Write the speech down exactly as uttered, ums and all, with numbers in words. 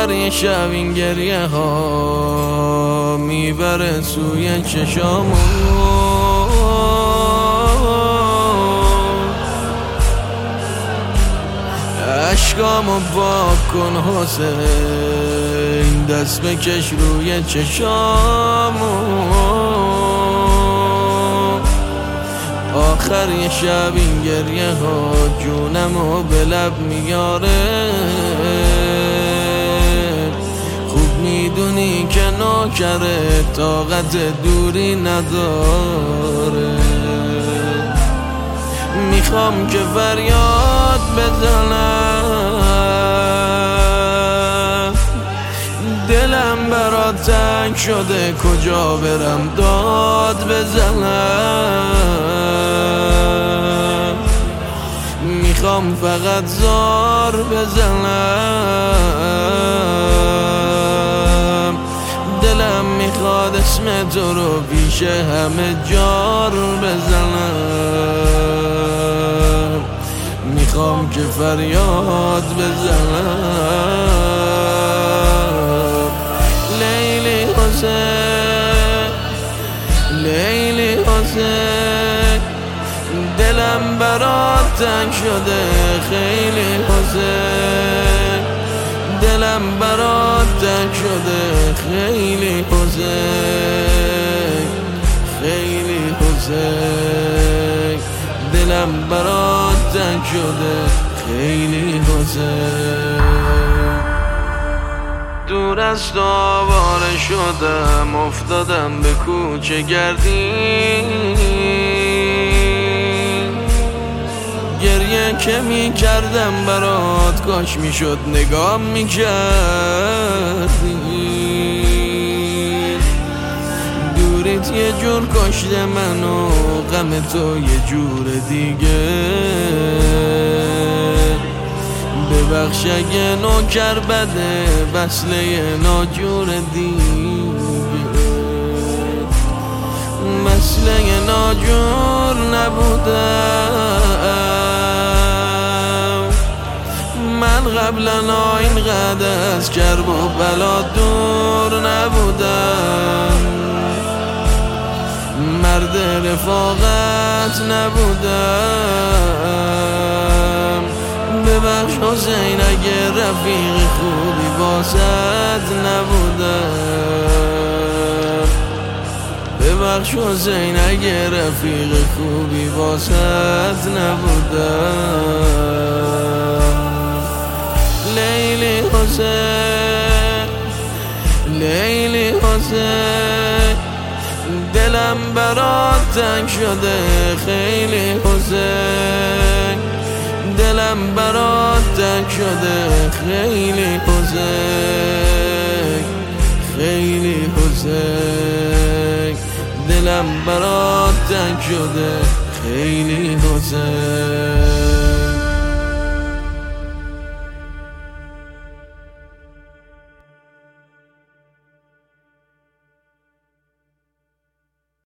آخر یه شب این گریه ها میبره سوی چشامو، اشکامو پاک کن حسین، دست بکش روی چشامو. آخر یه شب این گریه ها جونمو به لب میاره، خوب میدونی که نوکره طاقت دوری نداره. میخوام که فریاد بزنم، دلم برات تنگ شده کجا برم داد بزنم. میخوام فقط زار بزنم، دلم میخواد اسم تو رو پیش همه جار بزنم. میخوام که فریاد بزنم. لیلی حسین، لیلی حسین، دلم برات تنگ شده خیلی حسین، دلم برات تنگ شده خیلی حسین، خیلی حسین، دلم برات تنگ شده خیلی حسین. دور از تو آواره شدم، افتادم به کوچه گردی، گریه که می کردم برات کاش می شد نگاه می کردی. دوریت یه جور کشته منو، غم تو یه جور دیگه. ببخش اگه نوکر بده وصله ناجور دیگه، وصله ناجور نبودم من قبلا، اینقدر از کرب و بلا دور نبودم، مرد رفاقت نبودم. ببخش حسین اگه رفیق خوبی واسد نبودم، ببخش حسین اگه رفیق خوبی واسد نبودم. لیلی حسین، لیلی حسین، دلم برات تنگ شده خیلی حسین، دلم برات تنگ شده خیلی حسین، خیلی حسین، دلم برات تنگ شده خیلی حسین.